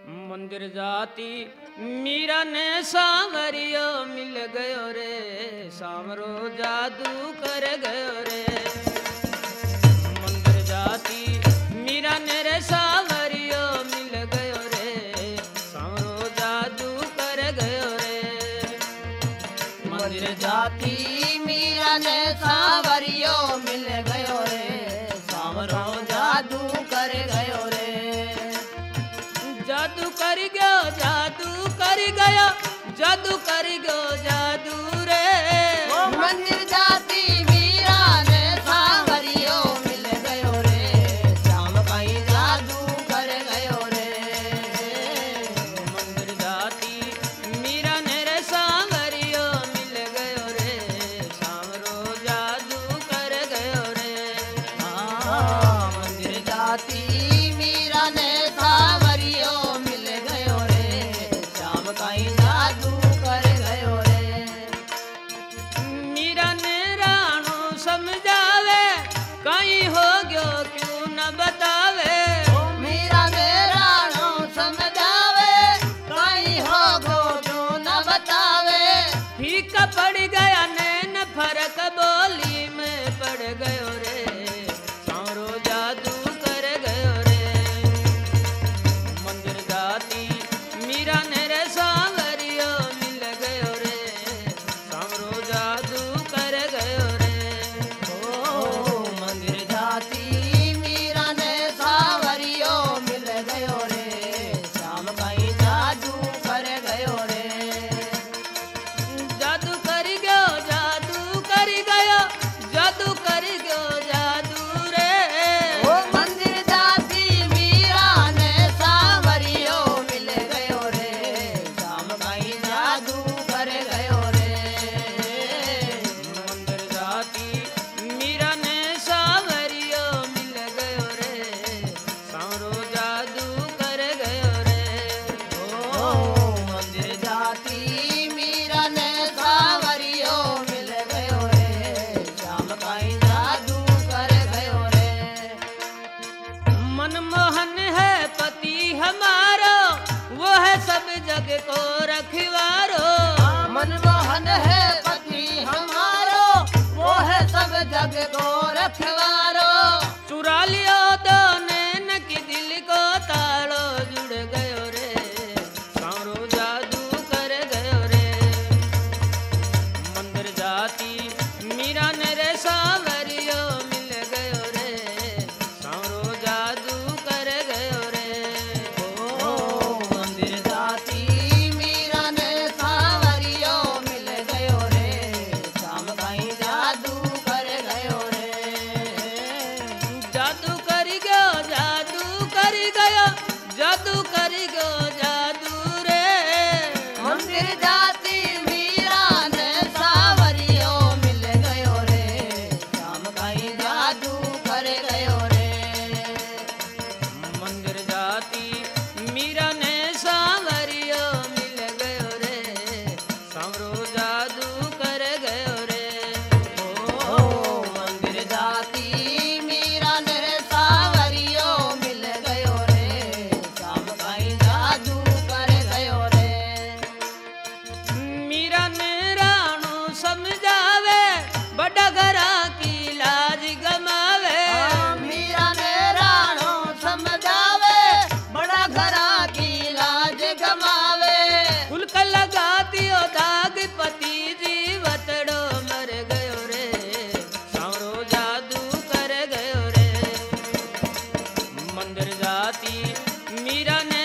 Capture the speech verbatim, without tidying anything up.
मंदिर जाती मीरा ने सांवरियो मिल गयो रे, सांवरो जादू कर गयो रे। मंदिर जाती मीरा ने रे सांवरियो मिल गयो रे, सांवरो जादू कर गयो रे। मंदिर जाती मीरा ने सांवरियो मिल गयो रे, सांवरो जादू कर गयो रे। जादू कर गयो जादू कर गयो जादू कर गयो जादू रे। मंदिर जाती मीरा ने सांवरियो मिल गयो रे, श्याम काई जादू कर गयो रे। मंदिर जाती मीरा ने रे सांवरियो मिल गयो रे, सांवरो जादू कर गयो रे। हाँ, मंदिर जाती मीरा ने सांवरियो मिल गयो रे, श्याम काई जादू कर गयो रे। मीरा ने राणो समझावे कहीं हो गयो क्यों न बतावे। मीरा ने राणो समझावे कहीं हो गो जो न बतावे। फीका पड़ गया नैन फर्क बोली में पड़ गयो रे, सांवरो जादू कर गयो रे। मंदिर जाती मीरा ने रे सांवरियो मिल गयो रे, सांवरो जादू कर गयो रे। ओ मंदिर जाती मीरा ने सांवरियो मिल गयो रे, श्याम काई जादू कर गयो रे। जादू कर गयो जादू कर गयो जादू कर गयो जादू रे। ओ मंदिर जाती मीरा ने सांवरियो मिल गयो रे, श्याम काई जादू कर गयो रे। मंदिर जाती मीरा ने सांवरियो मिल गयो रे, सांवरो जादू कर गयो रे। ओ मंदिर जाती मीरा ने सांवरियो मिल गयो रे, श्याम काई जादू कर गयो रे। मनमोहन है पति हमारो, वो है सब जग को रखवारो। मनमोहन है पति हमारो, वो है सब जग को रखवारो। चुरा लियो दो नैन की दिल को तालो जुड़ गयो रे, सांवरो जादू कर गयो रे। मंदिर जाती मीरा ने रे सांवरियो मिल गयो रे, सांवरो जादू कर गयो रे। ओ मंदिर जाती मीरा ने सांवरियो मिल गयो रे, श्याम काई जादू कर गयो रे। जादू कर गयो जादू कर गयो जादू कर गयो जादू रे। मंदिर जाती मीरा ने सांवरियो मिल गयो रे, श्याम काई जादू कर गयो रे। मंदिर जाती मीरा ने सांवरियो मिल गयो रे, सांवरो जादू कर गयो रे। ओ मंदिर जाती मीरा ने सांवरियो मिल गयो रे, श्याम काई जादू कर गयो रे। मीरा ने राणो समझावे बड़ा घरा की लाज गमावे। मीरा ने राणो समझावे बड़ा घरा की लाज गमावे। फुलक लगा दियो दाग पति जीवतड़ो मर गयो रे, सांवरो जादू कर गयो रे। मंदिर जाती मीरा ने